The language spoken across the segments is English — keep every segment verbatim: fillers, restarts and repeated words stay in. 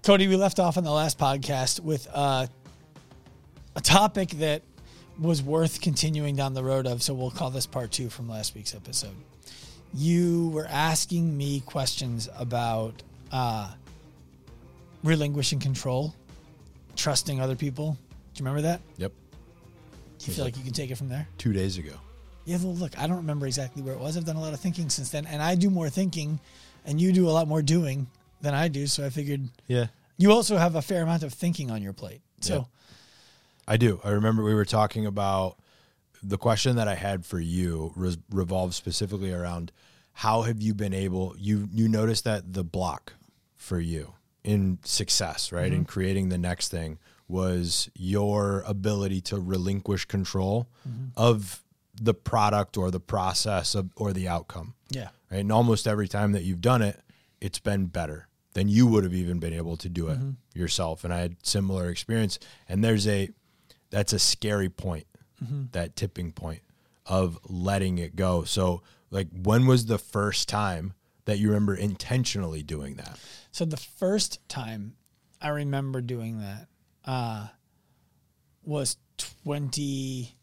Cody, we left off on the last podcast with uh, a topic that was worth continuing down the road of, so we'll call this part two from last week's episode. You were asking me questions about uh, relinquishing control, trusting other people. Do you remember that? Yep. Do you feel like you can take it from there? Two days ago. Yeah, well, look, I don't remember exactly where it was. I've done a lot of thinking since then, and I do more thinking, and you do a lot more doing than I do, so I figured yeah. you also have a fair amount of thinking on your plate. So, yeah. I do. I remember we were talking about the question that I had for you re- revolved specifically around how have you been able, you you noticed that the block for you in success, right, mm-hmm. in creating the next thing was your ability to relinquish control mm-hmm. of the product or the process of, or the outcome. Yeah. Right? And almost every time that you've done it, it's been better than you would have even been able to do it mm-hmm. yourself. And I had similar experience. And there's a, that's a scary point, mm-hmm. that tipping point of letting it go. So like, when was the first time that you remember intentionally doing that? So the first time I remember doing that uh, was twenty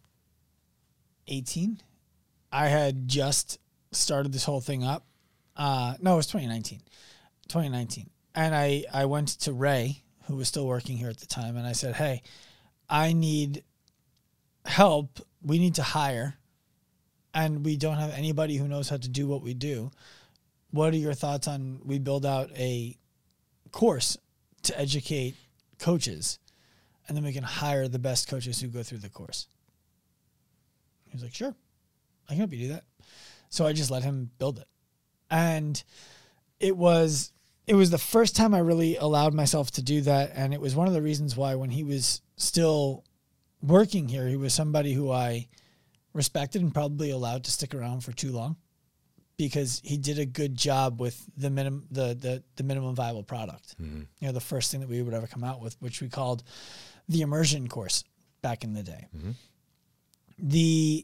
eighteen. I had just started this whole thing up. Uh, no, it was twenty nineteen. twenty nineteen. And I, I went to Ray, who was still working here at the time, and I said, hey, I need help. We need to hire, and we don't have anybody who knows how to do what we do. What are your thoughts on we build out a course to educate coaches, and then we can hire the best coaches who go through the course? He was like, sure, I can help you do that. So I just let him build it. And it was it was the first time I really allowed myself to do that, and it was one of the reasons why when he was still working here, he was somebody who I respected and probably allowed to stick around for too long because he did a good job with the minimum the the, the minimum viable product. Mm-hmm. You know, the first thing that we would ever come out with, which we called the immersion course back in the day. Mm-hmm. The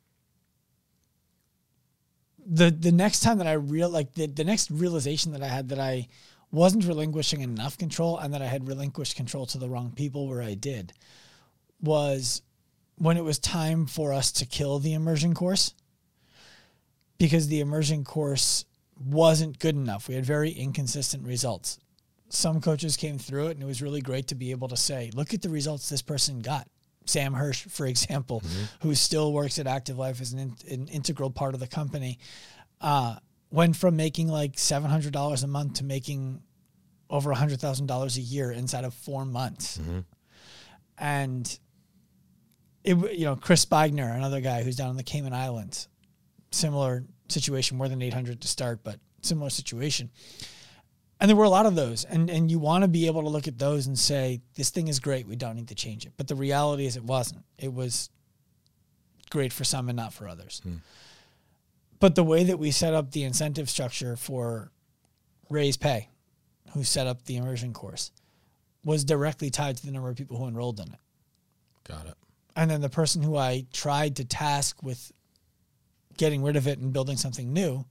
The the next time that I real like the, the next realization that I had that I wasn't relinquishing enough control and that I had relinquished control to the wrong people where I did was when it was time for us to kill the immersion course, because the immersion course wasn't good enough. We had very inconsistent results. Some coaches came through it and it was really great to be able to say, look at the results this person got. Sam Hirsch, for example, mm-hmm. who still works at Active Life as an, in, an integral part of the company, uh, went from making like seven hundred dollars a month to making over one hundred thousand dollars a year inside of four months. Mm-hmm. And, it, you know, Chris Spagner, another guy who's down in the Cayman Islands, similar situation, more than eight hundred to start, but similar situation. And there were a lot of those. And and you want to be able to look at those and say, this thing is great. We don't need to change it. But the reality is it wasn't. It was great for some and not for others. Hmm. But the way that we set up the incentive structure for Ray's Pay, who set up the immersion course, was directly tied to the number of people who enrolled in it. Got it. And then the person who I tried to task with getting rid of it and building something new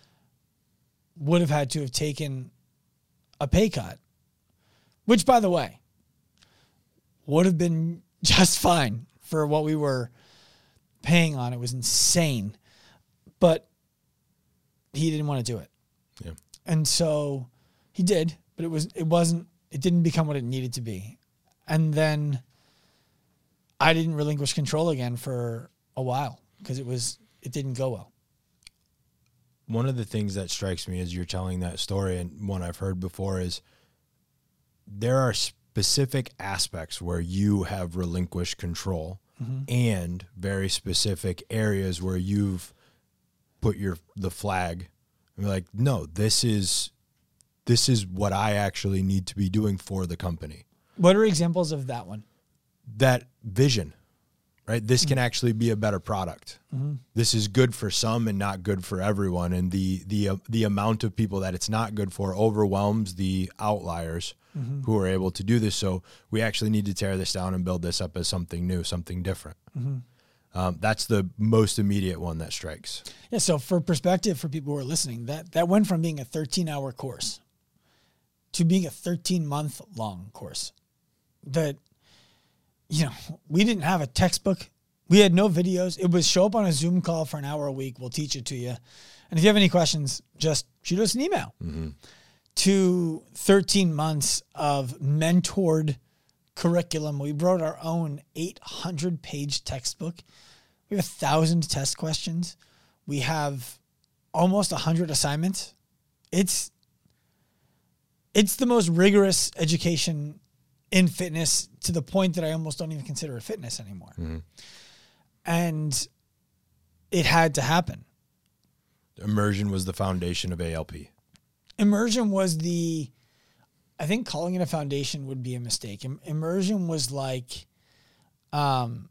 would have had to have taken a pay cut, which, by the way, would have been just fine for what we were paying on. It was insane, but he didn't want to do it. Yeah. And so he did, but it was, it wasn't, it didn't become what it needed to be. And then I didn't relinquish control again for a while because it was, it didn't go well. One of the things that strikes me as you're telling that story, and one I've heard before, is there are specific aspects where you have relinquished control mm-hmm. and very specific areas where you've put your the flag and you're like, no, this is this is what I actually need to be doing for the company. What are examples of that one? That vision. Right? This mm-hmm. can actually be a better product. Mm-hmm. This is good for some and not good for everyone. And the the uh, the amount of people that it's not good for overwhelms the outliers mm-hmm. who are able to do this. So we actually need to tear this down and build this up as something new, something different. Mm-hmm. Um, that's the most immediate one that strikes. Yeah. So for perspective, for people who are listening, that that went from being a thirteen hour course to being a thirteen month long course that, you know, we didn't have a textbook. We had no videos. It was show up on a Zoom call for an hour a week. We'll teach it to you. And if you have any questions, just shoot us an email. Mm-hmm. To thirteen months of mentored curriculum. We wrote our own eight hundred page textbook. We have a thousand test questions. We have almost a hundred assignments. It's, it's the most rigorous education in fitness, to the point that I almost don't even consider it fitness anymore. Mm-hmm. And it had to happen. Immersion was the foundation of A L P. Immersion was the, I think calling it a foundation would be a mistake. Im- Immersion was like um,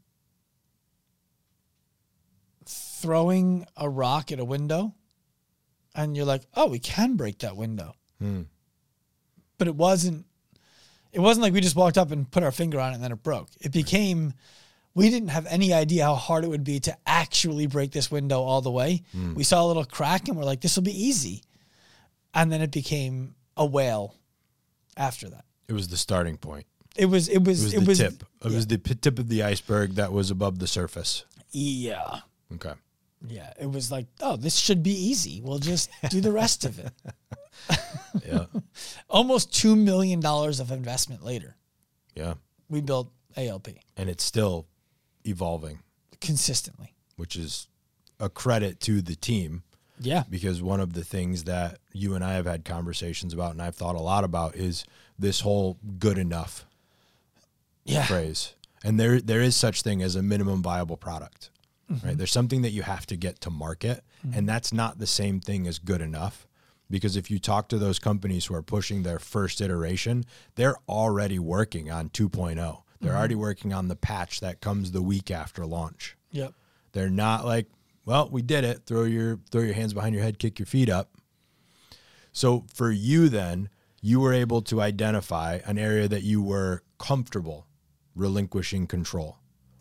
throwing a rock at a window, and you're like, oh, we can break that window. Hmm. But it wasn't, it wasn't like we just walked up and put our finger on it and then it broke. It became, we didn't have any idea how hard it would be to actually break this window all the way. Hmm. We saw a little crack and we're like, this will be easy. And then it became a whale after that. It was the starting point. It was, it was, It was it the was, tip. It yeah. was the p- tip of the iceberg that was above the surface. Yeah. Okay. Yeah. It was like, oh, this should be easy. We'll just do the rest of it. Yeah. Almost two million dollars of investment later, Yeah. we built A L P And it's still evolving, consistently. which is a credit to the team, Yeah. because one of the things that you and I have had conversations about and I've thought a lot about is this whole good enough Yeah. phrase. And there there is such thing as a minimum viable product, Mm-hmm. right? There's something that you have to get to market, Mm-hmm. and that's not the same thing as good enough. Because if you talk to those companies who are pushing their first iteration, they're already working on two point oh. They're Mm-hmm. already working on the patch that comes the week after launch. Yep. They're not like, well, we did it. Throw your throw your hands behind your head, kick your feet up. So for you then, you were able to identify an area that you were comfortable relinquishing control.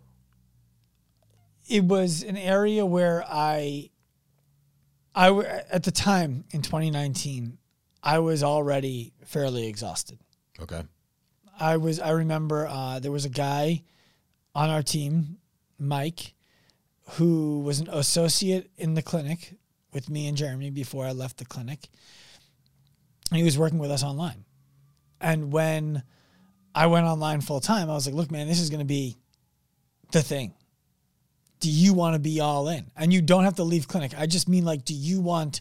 It was an area where I, I w- at the time in twenty nineteen, I was already fairly exhausted. Okay. I was, I remember uh, there was a guy on our team, Mike, who was an associate in the clinic with me and Jeremy before I left the clinic. And he was working with us online. And when I went online full time, I was like, look, man, this is going to be the thing. Do you want to be all in? And you don't have to leave clinic. I just mean, like, do you want,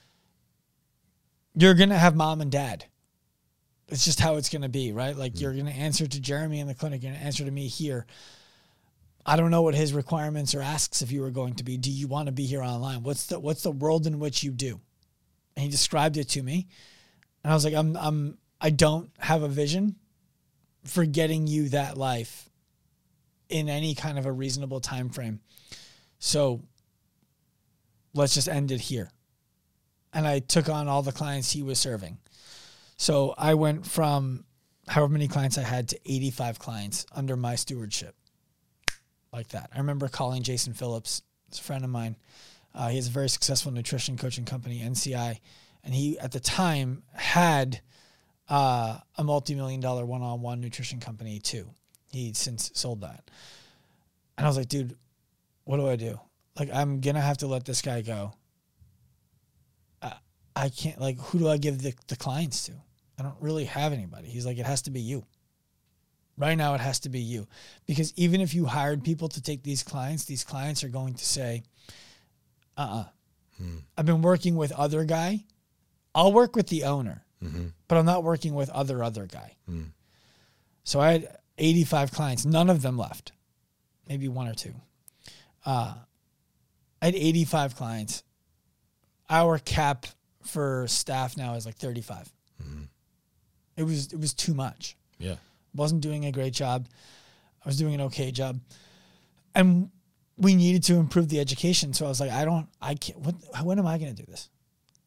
you're going to have mom and dad. It's just how it's going to be, right? Like, you're going to answer to Jeremy in the clinic. You're going to answer to me here. I don't know what his requirements or asks if you were going to be. Do you want to be here online? What's the, what's the world in which you do? And he described it to me. And I was like, I'm, I'm, I don't have a vision for getting you that life in any kind of a reasonable time frame. So let's just end it here. And I took on all the clients he was serving. So I went from however many clients I had to eighty-five clients under my stewardship, like that. I remember calling Jason Phillips, it's a friend of mine. Uh, he has a very successful nutrition coaching company, N C I. And he, at the time, had uh, a multi-million dollar one-on-one nutrition company too. He'd since sold that. And I was like, dude, what do I do? Like, I'm going to have to let this guy go. I, I can't, like, who do I give the, the clients to? I don't really have anybody. He's like, it has to be you. Right now, it has to be you. Because even if you hired people to take these clients, these clients are going to say, uh-uh. Hmm. I've been working with other guy. I'll work with the owner, mm-hmm. but I'm not working with other, other guy. Mm. So I had eighty-five clients. None of them left. Maybe one or two. Uh, I had eighty-five clients. Our cap for staff now is like thirty-five. Mm-hmm. It was, it was too much. Yeah. Wasn't doing a great job. I was doing an okay job. And we needed to improve the education. So I was like, I don't, I can't, what, when am I going to do this?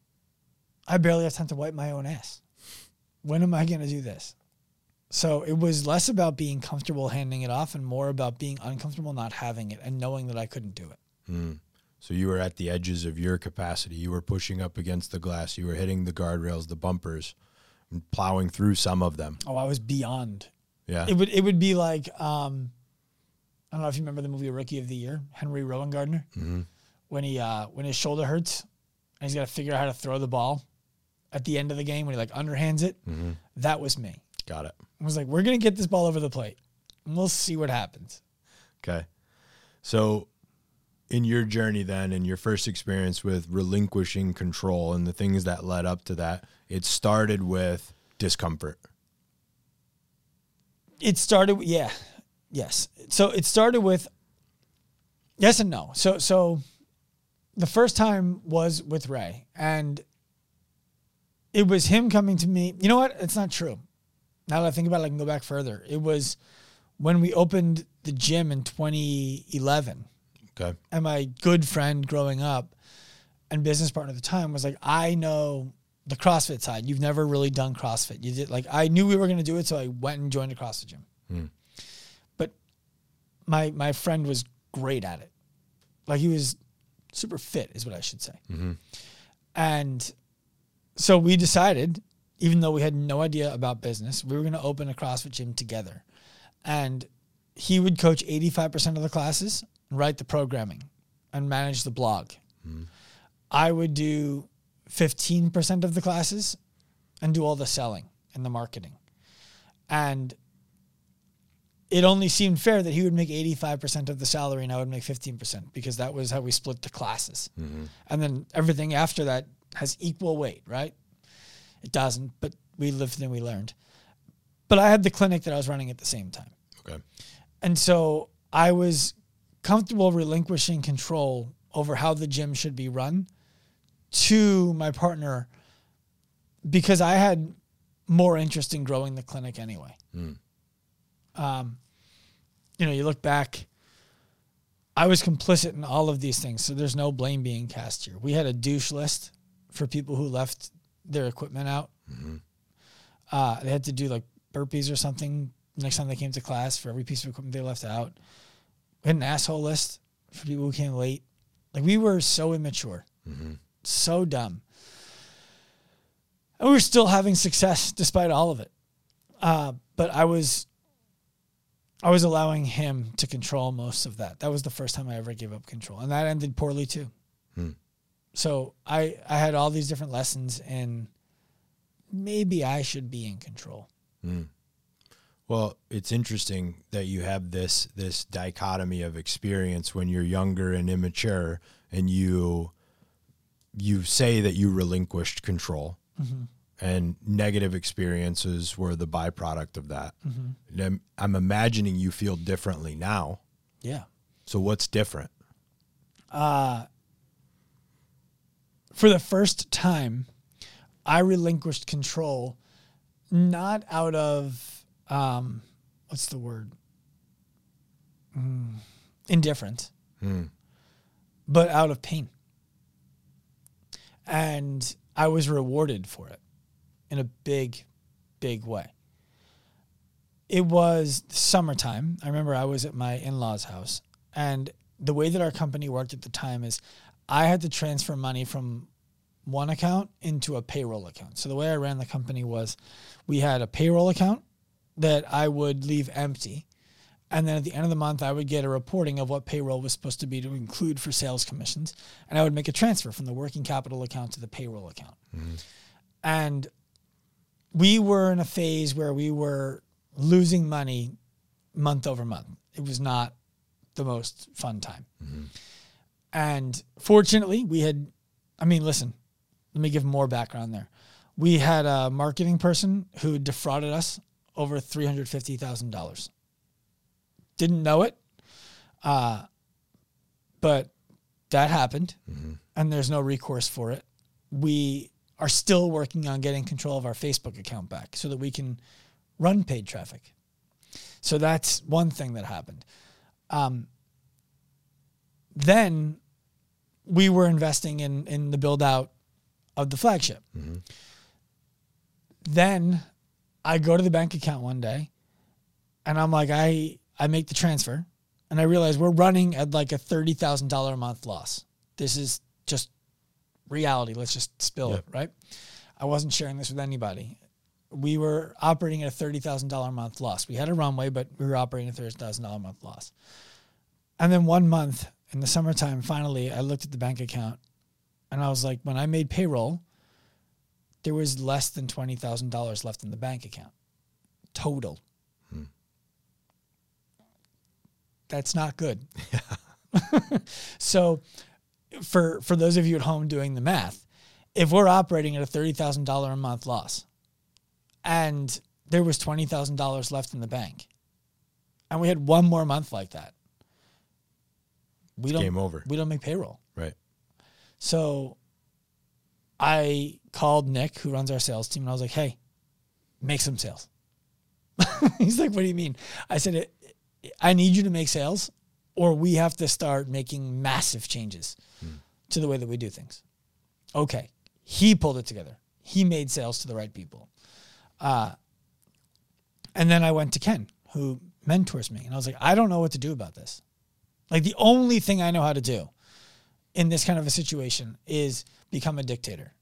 I barely have time to wipe my own ass. When am I going to do this? So it was less about being comfortable handing it off and more about being uncomfortable not having it and knowing that I couldn't do it. Mm. So you were at the edges of your capacity. You were pushing up against the glass. You were hitting the guardrails, the bumpers, plowing through some of them. Oh, I was beyond. Yeah. It would it would be like um, I don't know if you remember the movie Rookie of the Year, Henry Rowan Gardner, Mm-hmm. when he uh, when his shoulder hurts and he's got to figure out how to throw the ball at the end of the game when he like underhands it. Mm-hmm. That was me. Got it. I was like, we're gonna get this ball over the plate, and we'll see what happens. Okay. So in your journey then, in your first experience with relinquishing control and the things that led up to that, it started with discomfort. It started, yeah, yes. So it started with yes and no. So so the first time was with Ray, and it was him coming to me. You know what? It's not true. Now that I think about it, I can go back further. It was when we opened the gym in twenty eleven. Okay. And my good friend growing up and business partner at the time was like, I know the CrossFit side. You've never really done CrossFit. You did like, I knew we were going to do it. So I went and joined a CrossFit gym, Hmm. but my, my friend was great at it. Like he was super fit is what I should say. Mm-hmm. And so we decided, even though we had no idea about business, we were going to open a CrossFit gym together. And he would coach eighty-five percent of the classes, write the programming, and manage the blog. Mm-hmm. I would do fifteen percent of the classes and do all the selling and the marketing. And it only seemed fair that he would make eighty-five percent of the salary and I would make fifteen percent because that was how we split the classes. Mm-hmm. And then everything after that has equal weight, right? It doesn't, but we lived and we learned. But I had the clinic that I was running at the same time. Okay. And so I was comfortable relinquishing control over how the gym should be run to my partner because I had more interest in growing the clinic anyway. Mm. Um, you know, you look back, I was complicit in all of these things, so there's no blame being cast here. We had a douche list for people who left their equipment out. Mm-hmm. Uh, they had to do like burpees or something next time they came to class for every piece of equipment they left out. We had an asshole list for people who came late. Like we were so immature, Mm-hmm. so dumb. And we were still having success despite all of it. Uh, but I was, I was allowing him to control most of that. That was the first time I ever gave up control. And that ended poorly too. Hmm. So I, I had all these different lessons and maybe I should be in control. Mm. Well, it's interesting that you have this this dichotomy of experience when you're younger and immature, and you you say that you relinquished control, Mm-hmm. and negative experiences were the byproduct of that. Mm-hmm. And I'm, I'm imagining you feel differently now. Yeah. So what's different? Uh, for the first time, I relinquished control, not out of, um, what's the word? Mm, indifference, Hmm. but out of pain. And I was rewarded for it in a big, big way. It was summertime. I remember I was at my in-laws' house, and the way that our company worked at the time is I had to transfer money from one account into a payroll account. So the way I ran the company was we had a payroll account that I would leave empty. And then at the end of the month, I would get a reporting of what payroll was supposed to be to include for sales commissions. And I would make a transfer from the working capital account to the payroll account. Mm-hmm. And we were in a phase where we were losing money month over month. It was not the most fun time. Mm-hmm. And fortunately, we had, I mean, listen, let me give more background there. We had a marketing person who defrauded us over three hundred fifty thousand dollars. Didn't know it, uh, but that happened, Mm-hmm. and there's no recourse for it. We are still working on getting control of our Facebook account back so that we can run paid traffic. So that's one thing that happened. Um, then we were investing in, in the build out of the flagship. Mm-hmm. Then I go to the bank account one day and I'm like, I, I make the transfer and I realize we're running at like a thirty thousand dollars a month loss. This is just reality. Let's just spill Yeah. it, right? I wasn't sharing this with anybody. we were operating at a thirty thousand dollars a month loss. We had a runway, but we were operating at a thirty thousand dollars a month loss. And then one month in the summertime, finally, I looked at the bank account and I was like, when I made payroll, there was less than twenty thousand dollars left in the bank account. Total. Hmm. That's not good. Yeah. So for for those of you at home doing the math, if we're operating at a thirty thousand dollars a month loss and there was twenty thousand dollars left in the bank and we had one more month like that, we don't, game over. We don't make payroll. Right. So I called Nick, who runs our sales team, and I was like, hey, make some sales. He's like, what do you mean? I said, I need you to make sales or we have to start making massive changes hmm. to the way that we do things. Okay. He pulled it together. He made sales to the right people. Uh, and then I went to Ken, who mentors me. And I was like, I don't know what to do about this. Like the only thing I know how to do in this kind of a situation is become a dictator.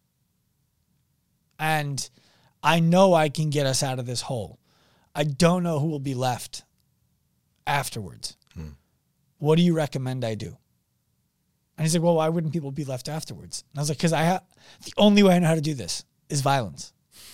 And I know I can get us out of this hole. I don't know who will be left afterwards. Hmm. What do you recommend I do? And he's like, well, why wouldn't people be left afterwards? And I was like, because I have the only way I know how to do this is violence.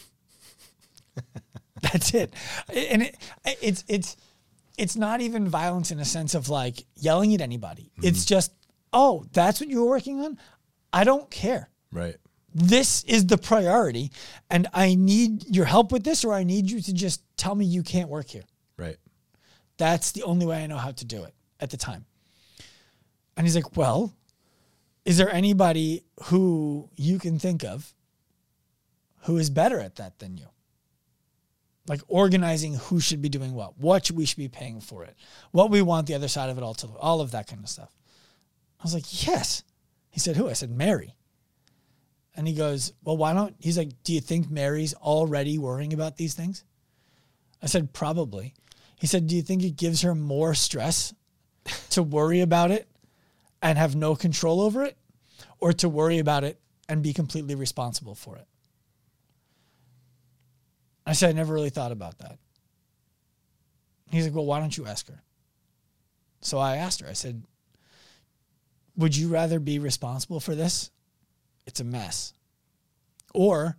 That's it. And it, it's it's it's not even violence in a sense of like yelling at anybody. Mm-hmm. It's just, oh, that's what you were working on? I don't care. Right. This is the priority, and I need your help with this, or I need you to just tell me you can't work here. Right. That's the only way I know how to do it at the time. And he's like, well, is there anybody who you can think of who is better at that than you? Like organizing who should be doing what, what we should be paying for it, what we want the other side of it all to, all of that kind of stuff. I was like, yes. He said, who? I said, Mary. And he goes, well, why don't, he's like, do you think Mary's already worrying about these things? I said, probably. He said, do you think it gives her more stress to worry about it and have no control over it, or to worry about it and be completely responsible for it? I said, I never really thought about that. He's like, well, why don't you ask her? So I asked her, I said, would you rather be responsible for this? It's a mess. Or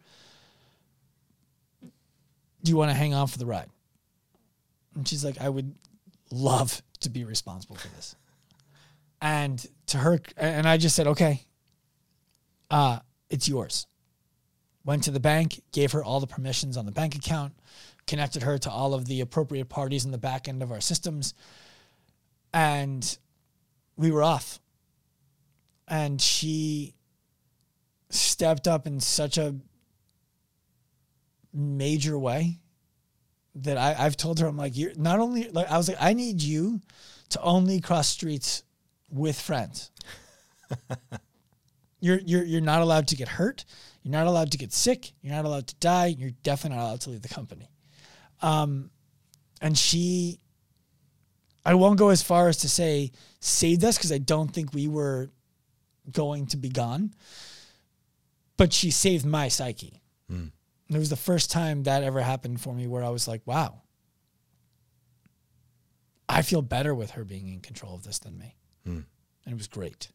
do you want to hang on for the ride? And she's like, I would love to be responsible for this. And to her, and I just said, okay, uh, it's yours. Went to the bank, gave her all the permissions on the bank account, connected her to all of the appropriate parties in the back end of our systems, and we were off. And she stepped up in such a major way that I, I've told her, I'm like, you're not only, like, I was like, I need you to only cross streets with friends. You're you're you're not allowed to get hurt. You're not allowed to get sick. You're not allowed to die. You're definitely not allowed to leave the company. Um, and she, I won't go as far as to say saved us, because I don't think we were going to be gone. But she saved my psyche. Mm. And it was the first time that ever happened for me where I was like, wow, I feel better with her being in control of this than me. Mm. And it was great.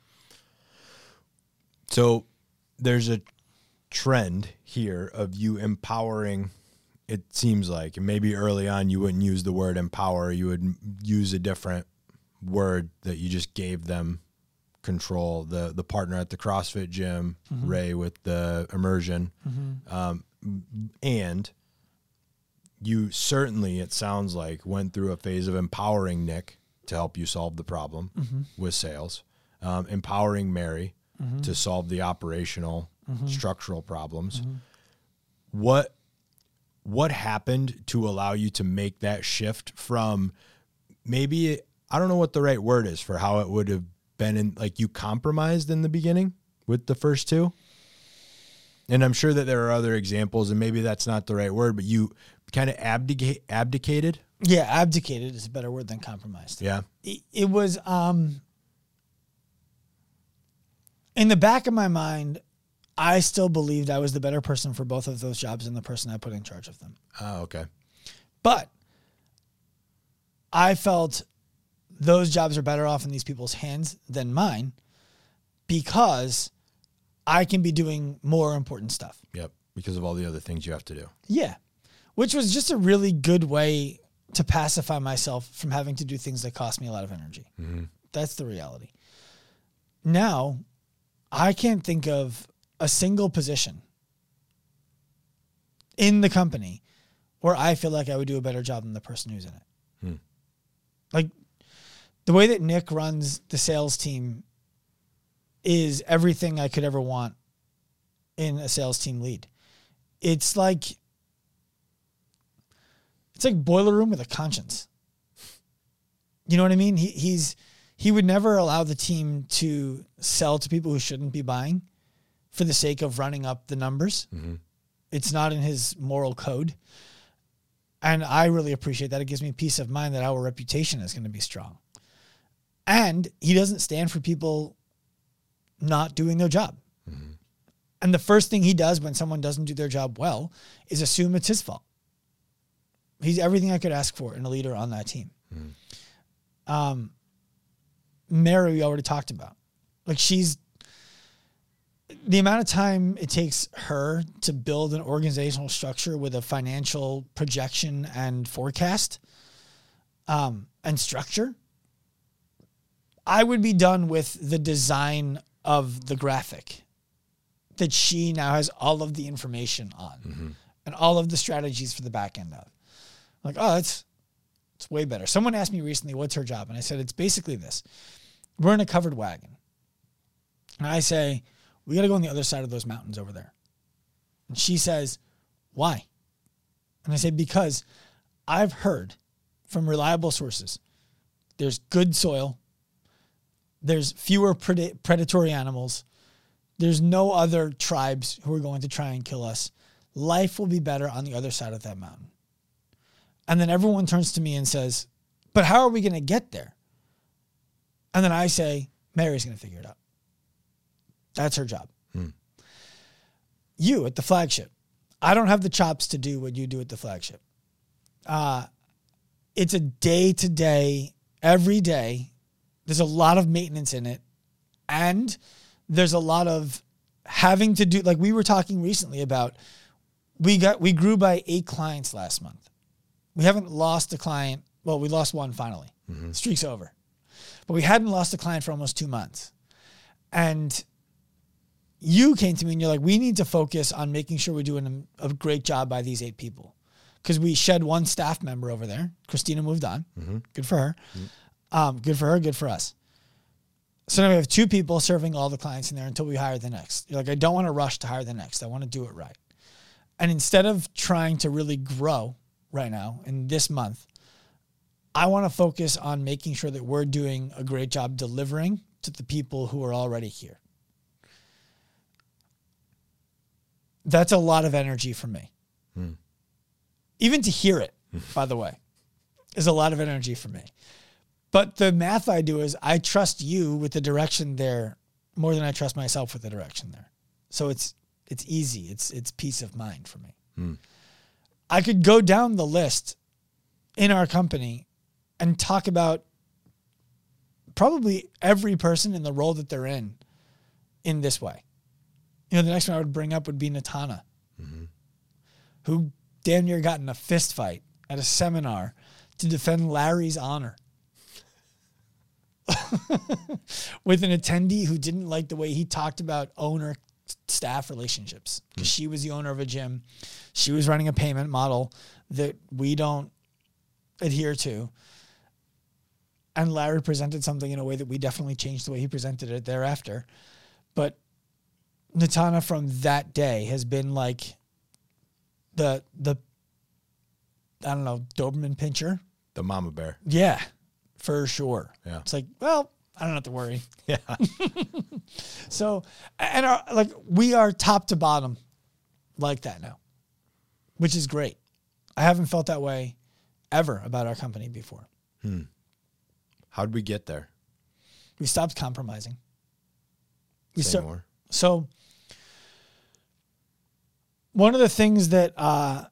So there's a trend here of you empowering, it seems like, and maybe early on you wouldn't use the word empower, you would use a different word that you just gave them control. The the partner at the CrossFit gym, mm-hmm. Ray with the immersion, mm-hmm. um, and you certainly, it sounds like, went through a phase of empowering Nick to help you solve the problem mm-hmm. with sales, um, empowering Mary mm-hmm. to solve the operational mm-hmm. structural problems. Mm-hmm. What what happened to allow you to make that shift from maybe, I don't know what the right word is for how it would have been in, like, you compromised in the beginning with the first two? And I'm sure that there are other examples, and maybe that's not the right word, but you kind of abdicate, abdicated. Yeah, abdicated is a better word than compromised. Yeah. It, it was, um, in the back of my mind, I still believed I was the better person for both of those jobs than the person I put in charge of them. Oh, okay. But I felt those jobs are better off in these people's hands than mine because I can be doing more important stuff. Yep. Because of all the other things you have to do. Yeah. Which was just a really good way to pacify myself from having to do things that cost me a lot of energy. Mm-hmm. That's the reality. Now, I can't think of a single position in the company where I feel like I would do a better job than the person who's in it. Hmm. Like the way that Nick runs the sales team is everything I could ever want in a sales team lead. It's like, it's like Boiler Room with a conscience. You know what I mean? He, he's, he would never allow the team to sell to people who shouldn't be buying for the sake of running up the numbers. Mm-hmm. It's not in his moral code. And I really appreciate that. It gives me peace of mind that our reputation is going to be strong. And he doesn't stand for people not doing their job. Mm-hmm. And the first thing he does when someone doesn't do their job well is assume it's his fault. He's everything I could ask for in a leader on that team. Mm-hmm. Um, Mary, we already talked about. Like she's, the amount of time it takes her to build an organizational structure with a financial projection and forecast um, and structure, I would be done with the design of the graphic that she now has all of the information on mm-hmm. and all of the strategies for the back end of. Like, oh, that's, it's way better. Someone asked me recently, what's her job? And I said, it's basically this. We're in a covered wagon. And I say, we got to go on the other side of those mountains over there. And she says, why? And I say, because I've heard from reliable sources, there's good soil, there's fewer pred- predatory animals, there's no other tribes who are going to try and kill us. Life will be better on the other side of that mountain. And then everyone turns to me and says, but how are we going to get there? And then I say, Mary's going to figure it out. That's her job. Hmm. You at the flagship, I don't have the chops to do what you do at the flagship. Uh, it's a day-to-day, every day. There's a lot of maintenance in it. And there's a lot of having to do, like we were talking recently about, we got we grew by eight clients last month. We haven't lost a client. Well, we lost one finally. Mm-hmm. Streak's over. But we hadn't lost a client for almost two months. And you came to me and you're like, we need to focus on making sure we're doing a, a great job by these eight people. Because we shed one staff member over there. Christina moved on. Mm-hmm. Good for her. Mm-hmm. Um, good for her. Good for us. So now we have two people serving all the clients in there until we hire the next. You're like, I don't want to rush to hire the next. I want to do it right. And instead of trying to really grow right now in this month, I want to focus on making sure that we're doing a great job delivering to the people who are already here. That's a lot of energy for me. Hmm. Even to hear it, by the way, is a lot of energy for me. But the math I do is I trust you with the direction there more than I trust myself with the direction there. So it's it's easy. It's it's peace of mind for me. Hmm. I could go down the list in our company and talk about probably every person in the role that they're in in this way. You know, the next one I would bring up would be Natana, mm-hmm. who damn near got in a fist fight at a seminar to defend Larry's honor with an attendee who didn't like the way he talked about owner-staff relationships. Because mm-hmm. she was the owner of a gym. She was running a payment model that we don't adhere to. And Larry presented something in a way that we definitely changed the way he presented it thereafter. But Natana from that day has been like the, the I don't know, Doberman pincher. The mama bear. Yeah, for sure. Yeah. It's like, well, I don't have to worry. Yeah. So, and our, like we are top to bottom like that now, which is great. I haven't felt that way ever about our company before. Hmm. How'd we get there? We stopped compromising. We Say start, more. So one of the things that uh,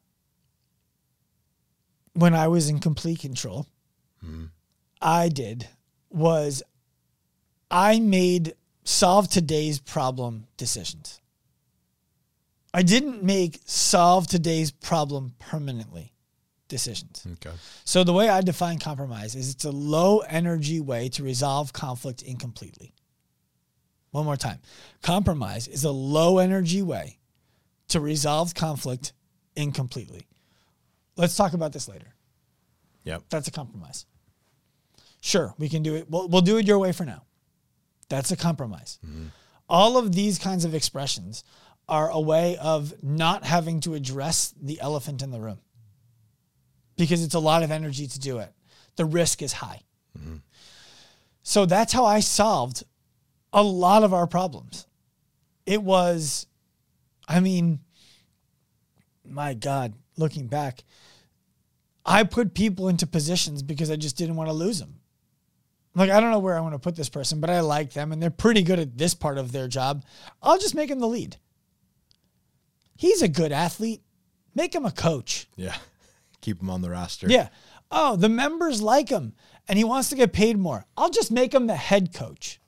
when I was in complete control, mm-hmm. I did was I made solve today's problem decisions. I didn't make solve today's problem permanently decisions. Okay. So the way I define compromise is it's a low energy way to resolve conflict incompletely. One more time. Compromise is a low energy way to resolve conflict incompletely. Let's talk about this later. Yep. That's a compromise. Sure, we can do it. We'll, we'll do it your way for now. That's a compromise. Mm-hmm. All of these kinds of expressions are a way of not having to address the elephant in the room because it's a lot of energy to do it. The risk is high. Mm-hmm. So that's how I solved a lot of our problems. It was, I mean, my God, looking back, I put people into positions because I just didn't want to lose them. Like, I don't know where I want to put this person, but I like them and they're pretty good at this part of their job. I'll just make him the lead. He's a good athlete. Make him a coach. Yeah. Keep him on the roster. Yeah. Oh, the members like him and he wants to get paid more. I'll just make him the head coach.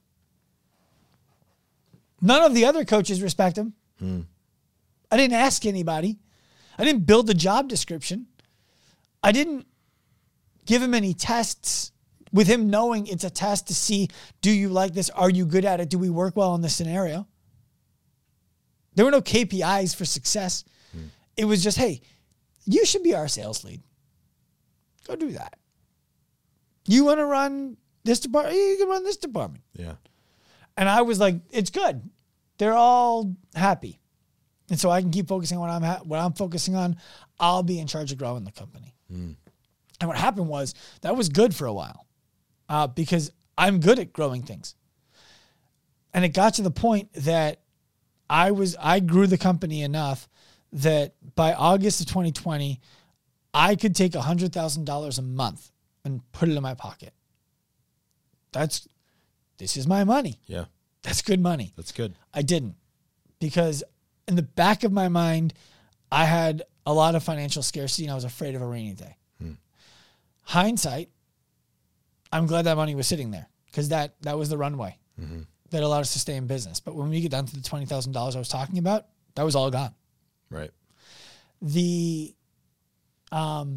None of the other coaches respect him. Hmm. I didn't ask anybody. I didn't build the job description. I didn't give him any tests with him knowing it's a test to see, do you like this? Are you good at it? Do we work well in this scenario? There were no K P Is for success. Hmm. It was just, hey, you should be our sales lead. Go do that. You want to run this department? You can run this department. Yeah. And I was like, it's good. They're all happy. And so I can keep focusing on what I'm, ha- what I'm focusing on. I'll be in charge of growing the company. Mm. And what happened was that was good for a while uh, because I'm good at growing things. And it got to the point that I was, I grew the company enough that by August of twenty twenty, I could take one hundred thousand dollars a month and put it in my pocket. That's, this is my money. Yeah. That's good money. That's good. I didn't because in the back of my mind, I had a lot of financial scarcity and I was afraid of a rainy day. Hmm. Hindsight, I'm glad that money was sitting there because that, that was the runway mm-hmm. that allowed us to stay in business. But when we get down to the twenty thousand dollars I was talking about, that was all gone. Right. The, um,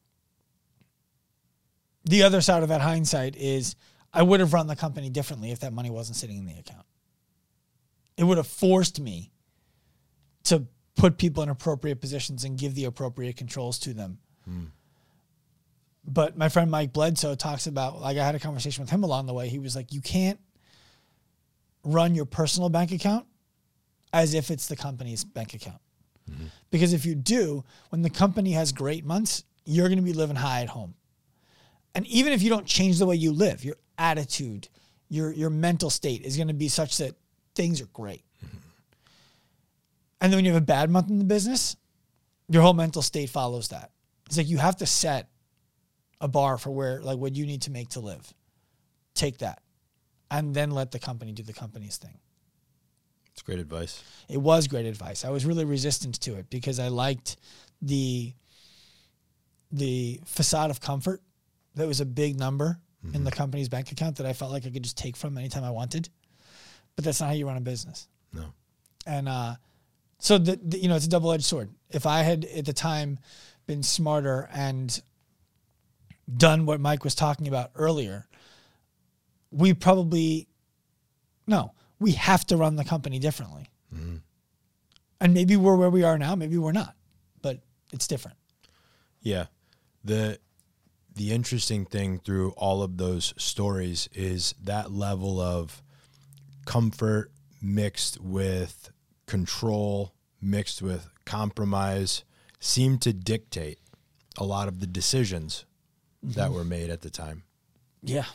the other side of that hindsight is I would have run the company differently if that money wasn't sitting in the account. It would have forced me to put people in appropriate positions and give the appropriate controls to them. Mm. But my friend Mike Bledsoe talks about, like I had a conversation with him along the way. He was like, you can't run your personal bank account as if it's the company's bank account. Mm-hmm. Because if you do, when the company has great months, you're going to be living high at home. And even if you don't change the way you live, your attitude, your, your mental state is going to be such that things are great. Mm-hmm. And then when you have a bad month in the business, your whole mental state follows that. It's like you have to set a bar for where, like what you need to make to live. Take that. And then let the company do the company's thing. It's great advice. It was great advice. I was really resistant to it because I liked the, the facade of comfort that was a big number mm-hmm. in the company's bank account that I felt like I could just take from anytime I wanted. But that's not how you run a business. No. And, uh, So, the, the, you know, it's a double-edged sword. If I had at the time been smarter and done what Mike was talking about earlier, we probably, no, we have to run the company differently. Mm-hmm. And maybe we're where we are now. Maybe we're not, but it's different. Yeah. The, the interesting thing through all of those stories is that level of comfort mixed with control, mixed with compromise, seemed to dictate a lot of the decisions mm-hmm. that were made at the time. Yeah.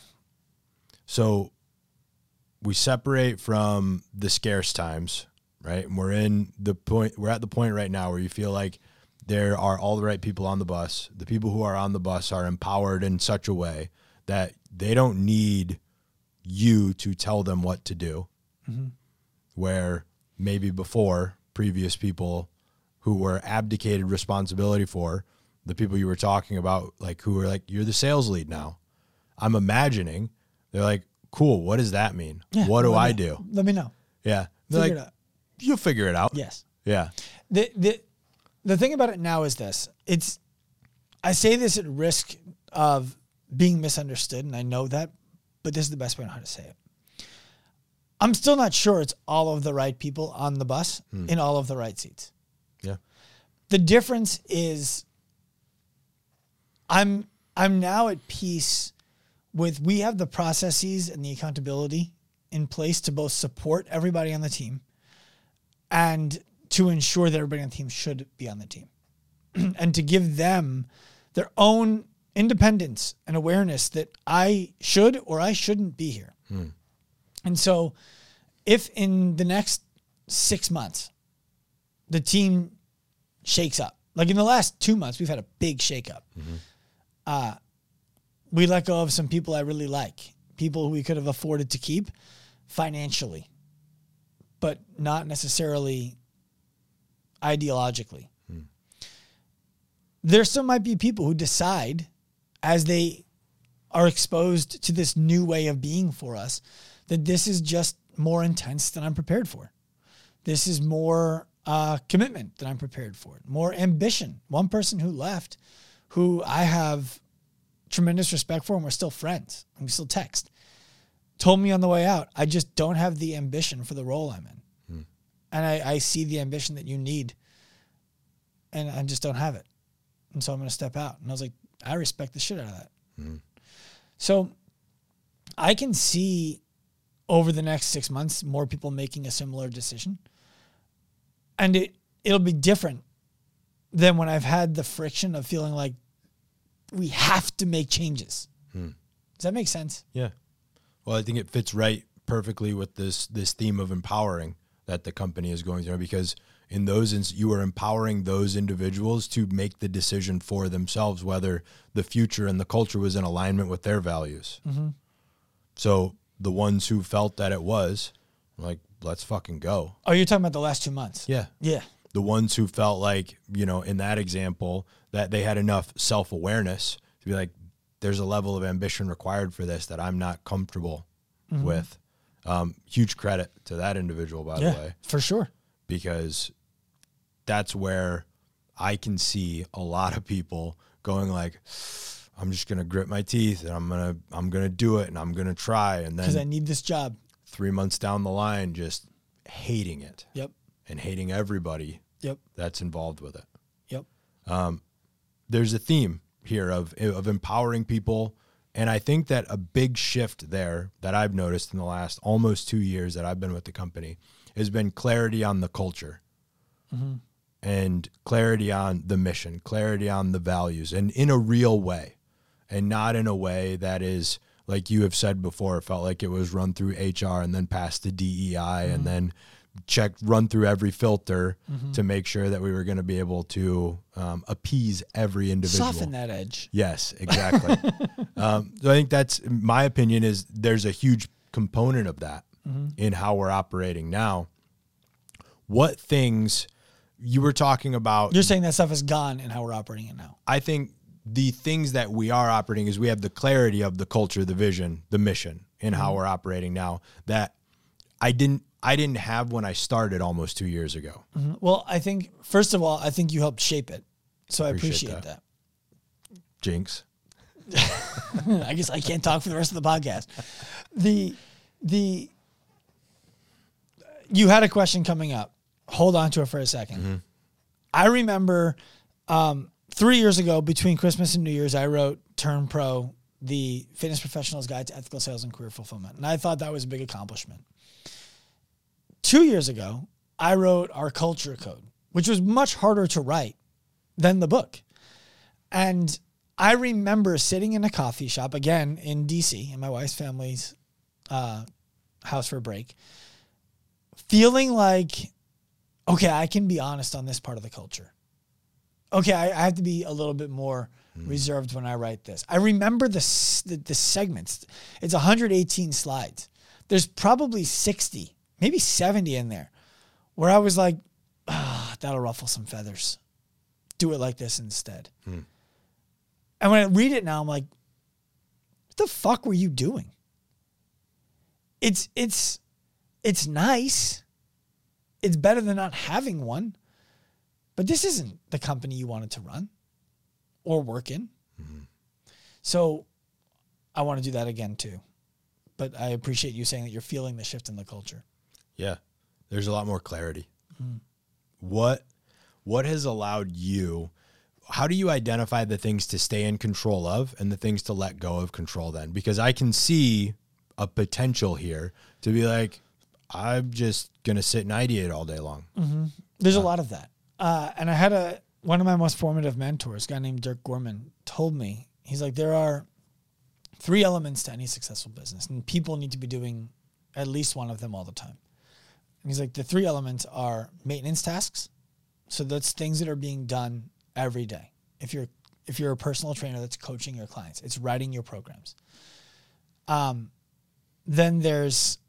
So we separate from the scarce times, right? And we're in the point, we're at the point right now where you feel like there are all the right people on the bus. The people who are on the bus are empowered in such a way that they don't need you to tell them what to do. Mm-hmm. Where maybe before, previous people who were abdicated responsibility for, the people you were talking about, like who were like, you're the sales lead now. I'm imagining they're like, cool, what does that mean? Yeah, what do I me, do? Let me know. Yeah. They're Figure like, it out. you'll figure it out. Yes. Yeah. The, the, the thing about it now is this. It's, I say this at risk of being misunderstood, and I know that, but this is the best way on how to say it. I'm still not sure it's all of the right people on the bus hmm. in all of the right seats. Yeah. The difference is I'm I'm now at peace with, we have the processes and the accountability in place to both support everybody on the team and to ensure that everybody on the team should be on the team and to give them their own independence and awareness that I should or I shouldn't be here. Hmm. And so if in the next six months, the team shakes up, like in the last two months, we've had a big shakeup. Mm-hmm. Uh, we let go of some people I really like, people who we could have afforded to keep financially, but not necessarily ideologically. Hmm. There still might be people who decide as they are exposed to this new way of being for us that this is just more intense than I'm prepared for. This is more uh, commitment than I'm prepared for, more ambition. One person who left, who I have tremendous respect for, and we're still friends, and we still text, told me on the way out, I just don't have the ambition for the role I'm in. Hmm. And I, I see the ambition that you need, and I just don't have it. And so I'm going to step out. And I was like, I respect the shit out of that. Hmm. So I can see over the next six months, more people making a similar decision. And it, it'll be different than when I've had the friction of feeling like we have to make changes. Hmm. Does that make sense? Yeah. Well, I think it fits right perfectly with this, this theme of empowering that the company is going through, because in those, ins- you are empowering those individuals to make the decision for themselves, whether the future and the culture was in alignment with their values. Mm-hmm. So the ones who felt that it was, like, let's fucking go. Oh, you're talking about the last two months? Yeah. Yeah. The ones who felt like, you know, in that example, that they had enough self-awareness to be like, there's a level of ambition required for this that I'm not comfortable mm-hmm. with. Um, huge credit to that individual, by yeah, the way. For sure. Because that's where I can see a lot of people going like, I'm just going to grit my teeth and I'm going to, I'm going to do it and I'm going to try. And then because I need this job. Three months down the line, just hating it. Yep. And hating everybody. Yep. That's involved with it. Yep. Um, there's a theme here of, of empowering people. And I think that a big shift there that I've noticed in the last almost two years that I've been with the company has been clarity on the culture. Mm-hmm. And clarity on the mission, clarity on the values, and in a real way, and not in a way that is, like you have said before, it felt like it was run through H R and then passed to D E I mm-hmm. and then checked, run through every filter mm-hmm. to make sure that we were going to be able to um, appease every individual. Soften that edge. Yes, exactly. um, so I think that's, my opinion is there's a huge component of that mm-hmm. in how we're operating now. What things... You were talking about... You're saying that stuff is gone in how we're operating it now. I think the things that we are operating is we have the clarity of the culture, the vision, the mission in mm-hmm. how we're operating now that I didn't I didn't have when I started almost two years ago. Mm-hmm. Well, I think, first of all, I think you helped shape it. So I appreciate, appreciate that. that. Jinx. I guess I can't talk for the rest of the podcast. The the You had a question coming up. Hold on to it for a second. Mm-hmm. I remember um, three years ago, between Christmas and New Year's, I wrote Turn Pro, the Fitness Professional's Guide to Ethical Sales and Career Fulfillment. And I thought that was a big accomplishment. Two years ago, I wrote our Culture Code, which was much harder to write than the book. And I remember sitting in a coffee shop, again, in D C, in my wife's family's uh, house for a break, feeling like, okay, I can be honest on this part of the culture. Okay, I, I have to be a little bit more mm. reserved when I write this. I remember the, the the segments. It's one hundred eighteen slides. There's probably sixty, maybe seventy in there, where I was like, ah, that'll ruffle some feathers. Do it like this instead. Hmm. And when I read it now, I'm like, what the fuck were you doing? It's, it's, it's nice. It's better than not having one, but this isn't the company you wanted to run or work in. Mm-hmm. So I want to do that again too. But I appreciate you saying that you're feeling the shift in the culture. Yeah. There's a lot more clarity. Mm-hmm. What, what has allowed you, how do you identify the things to stay in control of and the things to let go of control then? Because I can see a potential here to be like, I'm just going to sit and ideate all day long. Mm-hmm. There's uh, a lot of that. Uh, and I had a, one of my most formative mentors, a guy named Dirk Gorman, told me, he's like, there are three elements to any successful business, and people need to be doing at least one of them all the time. And he's like, the three elements are maintenance tasks. So that's things that are being done every day. If you're, if you're a personal trainer that's coaching your clients, it's writing your programs. Um, then there's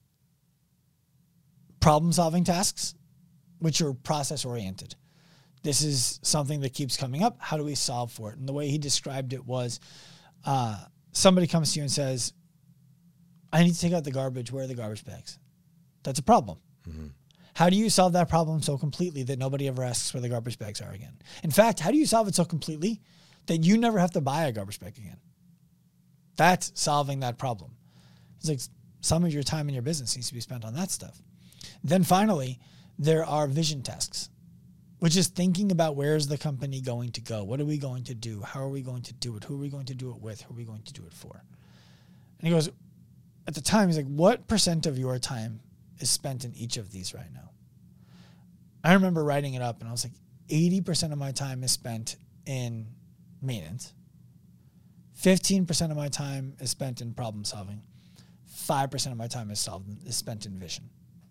problem-solving tasks, which are process-oriented. This is something that keeps coming up. How do we solve for it? And the way he described it was uh, somebody comes to you and says, I need to take out the garbage. Where are the garbage bags? That's a problem. Mm-hmm. How do you solve that problem so completely that nobody ever asks where the garbage bags are again? In fact, how do you solve it so completely that you never have to buy a garbage bag again? That's solving that problem. It's like some of your time in your business needs to be spent on that stuff. Then finally, there are vision tasks, which is thinking about where is the company going to go? What are we going to do? How are we going to do it? Who are we going to do it with? Who are we going to do it for? And he goes, at the time, he's like, what percent of your time is spent in each of these right now? I remember writing it up and I was like, eighty percent of my time is spent in maintenance. fifteen percent of my time is spent in problem solving. five percent of my time is, solved, is spent in vision.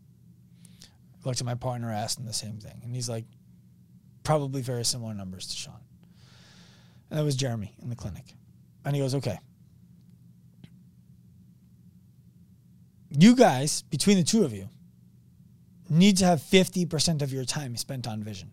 I looked at my partner, asked him the same thing. And he's like, probably very similar numbers to Sean. And that was Jeremy in the clinic. And he goes, okay. You guys, between the two of you, need to have fifty percent of your time spent on vision.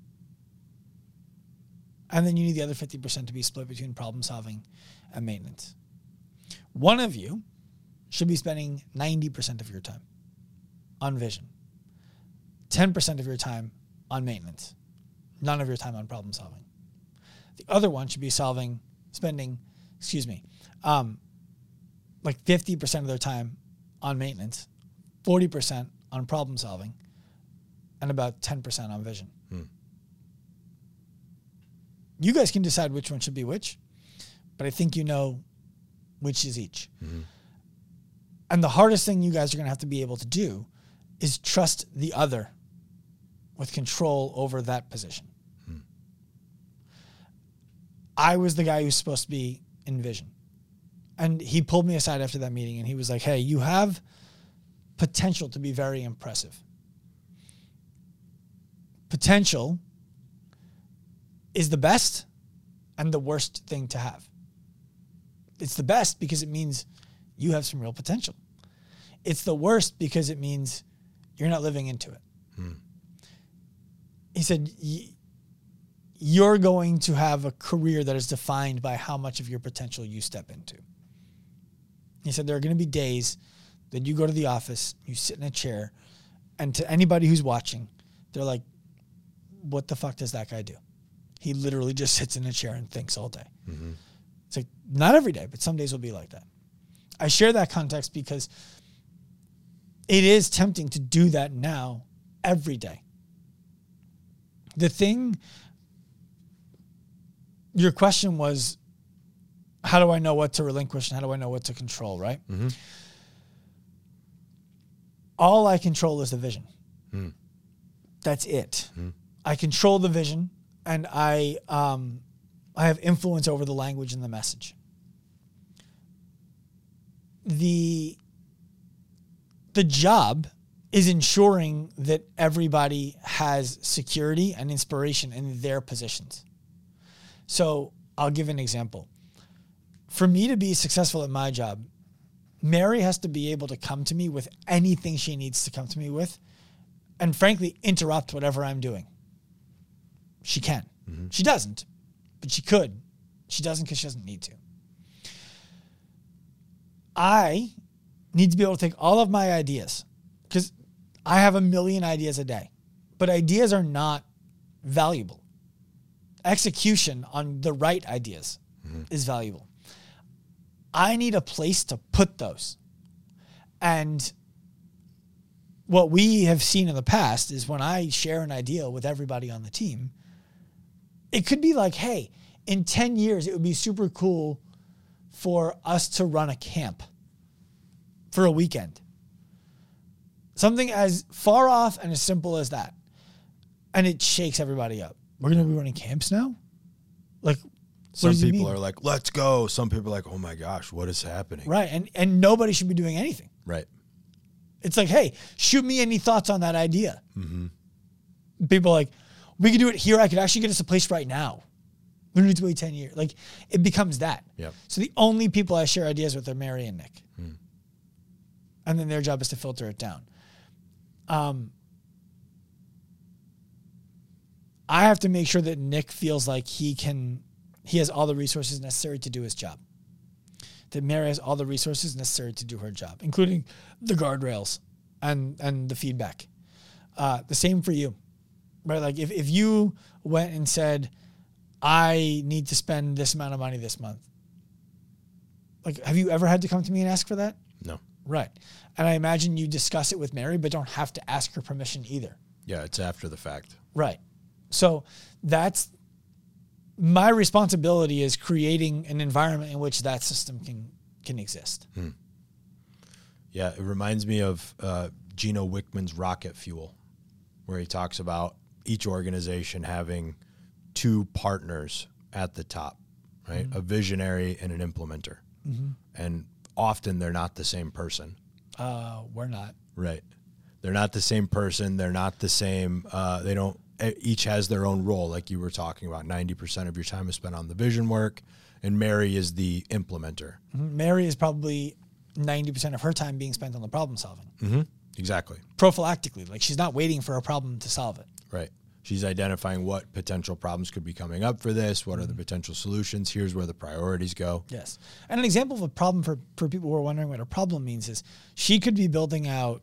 And then you need the other fifty percent to be split between problem solving and maintenance. One of you should be spending ninety percent of your time on vision, ten percent of your time on maintenance, none of your time on problem solving. The other one should be solving, spending, excuse me, um, like fifty percent of their time on maintenance, forty percent on problem solving, and about ten percent on vision. Hmm. You guys can decide which one should be which, but I think you know which is each. Mm-hmm. And the hardest thing you guys are going to have to be able to do is trust the other with control over that position. Hmm. I was the guy who's supposed to be in vision. And he pulled me aside after that meeting and he was like, hey, you have potential to be very impressive. Potential is the best and the worst thing to have. It's the best because it means you have some real potential. It's the worst because it means you're not living into it. Hmm. He said, you're going to have a career that is defined by how much of your potential you step into. He said, there are going to be days that you go to the office, you sit in a chair, and to anybody who's watching, they're like, what the fuck does that guy do? He literally just sits in a chair and thinks all day. Mm-hmm. It's like, not every day, but some days will be like that. I share that context because it is tempting to do that now every day. The thing, your question was, how do I know what to relinquish and how do I know what to control, right? Mm-hmm. All I control is the vision. Mm. That's it. Mm. I control the vision and I um, I have influence over the language and the message. The, the job is ensuring that everybody has security and inspiration in their positions. So I'll give an example. For me to be successful at my job, Mary has to be able to come to me with anything she needs to come to me with and frankly interrupt whatever I'm doing. She can. Mm-hmm. She doesn't, but she could. She doesn't because she doesn't need to. I need to be able to take all of my ideas, because I have a million ideas a day, but ideas are not valuable. Execution on the right ideas mm-hmm. is valuable. I need a place to put those. And what we have seen in the past is when I share an idea with everybody on the team, it could be like, hey, in ten years, it would be super cool for us to run a camp for a weekend. Something as far off and as simple as that. And it shakes everybody up. We're going to be running camps now? Like, some people are like, let's go. Some people are like, oh my gosh, what is happening? Right. And and nobody should be doing anything. Right. It's like, hey, shoot me any thoughts on that idea. Mm-hmm. People are like, we could do it here. I could actually get us a place right now. We don't need to wait ten years. Like, it becomes that. Yep. So the only people I share ideas with are Mary and Nick. Mm. And then their job is to filter it down. Um, I have to make sure that Nick feels like he can, he has all the resources necessary to do his job. That Mary has all the resources necessary to do her job, including the guardrails and, and the feedback. Uh, the same for you, right? Like if, if you went and said, I need to spend this amount of money this month. Like, have you ever had to come to me and ask for that? No. Right. And I imagine you discuss it with Mary, but don't have to ask her permission either. Yeah, it's after the fact. Right. So that's my responsibility, is creating an environment in which that system can can exist. Hmm. Yeah, it reminds me of uh, Gino Wickman's Rocket Fuel, where he talks about each organization having two partners at the top, right? Mm-hmm. A visionary and an implementer. Mm-hmm. And often they're not the same person. Uh, we're not. Right. They're not the same person. They're not the same. Uh, they don't, each has their own role. Like you were talking about, ninety percent of your time is spent on the vision work, and Mary is the implementer. Mm-hmm. Mary is probably ninety percent of her time being spent on the problem solving. Mm-hmm. Exactly. Prophylactically. Like, she's not waiting for a problem to solve it. Right. She's identifying what potential problems could be coming up for this. What mm-hmm. are the potential solutions? Here's where the priorities go. Yes. And an example of a problem for, for people who are wondering what a problem means is she could be building out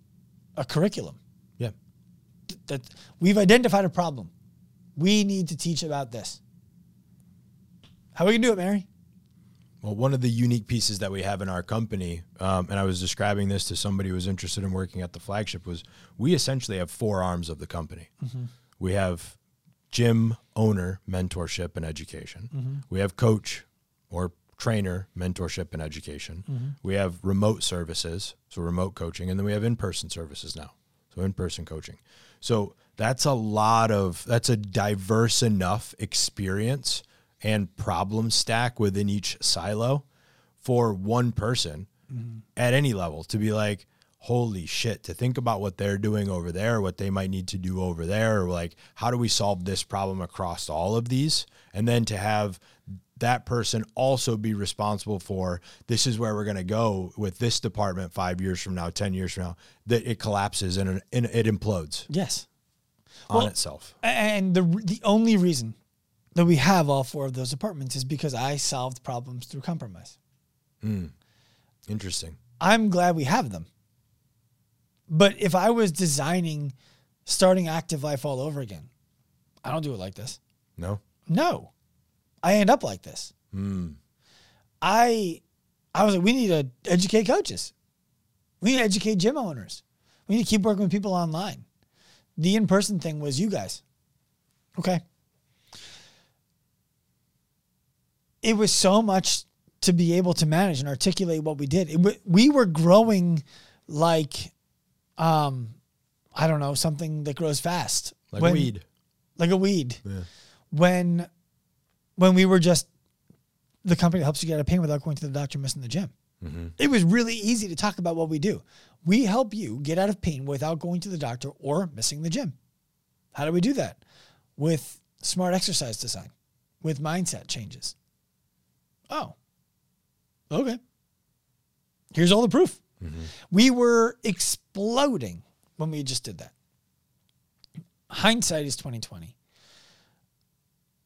a curriculum. Yeah. That we've identified a problem. We need to teach about this. How are we going to do it, Mary? Well, one of the unique pieces that we have in our company, um, and I was describing this to somebody who was interested in working at the flagship, was we essentially have four arms of the company. Mm-hmm. We have gym owner, mentorship, and education. Mm-hmm. We have coach or trainer, mentorship, and education. Mm-hmm. We have remote services, so remote coaching, and then we have in-person services now, so in-person coaching. So that's a lot of, that's a diverse enough experience and problem stack within each silo for one person mm-hmm. at any level to be like, holy shit, to think about what they're doing over there, what they might need to do over there, or like, how do we solve this problem across all of these? And then to have that person also be responsible for, this is where we're going to go with this department five years from now, ten years from now, that it collapses and it, it implodes. Yes. On well, itself. And the the only reason that we have all four of those departments is because I solved problems through compromise. Mm. Interesting. I'm glad we have them. But if I was designing starting Active Life all over again, I don't do it like this. No? No. I end up like this. Mm. I I was like, we need to educate coaches. We need to educate gym owners. We need to keep working with people online. The in-person thing was you guys. Okay. It was so much to be able to manage and articulate what we did. It w- we were growing like, um, I don't know, something that grows fast. Like when, a weed. Like a weed. Yeah. When, when we were just the company that helps you get out of pain without going to the doctor, missing the gym. Mm-hmm. It was really easy to talk about what we do. We help you get out of pain without going to the doctor or missing the gym. How do we do that? With smart exercise design, with mindset changes. Oh, okay. Here's all the proof. Mm-hmm. We were exploding when we just did that. Hindsight is twenty twenty.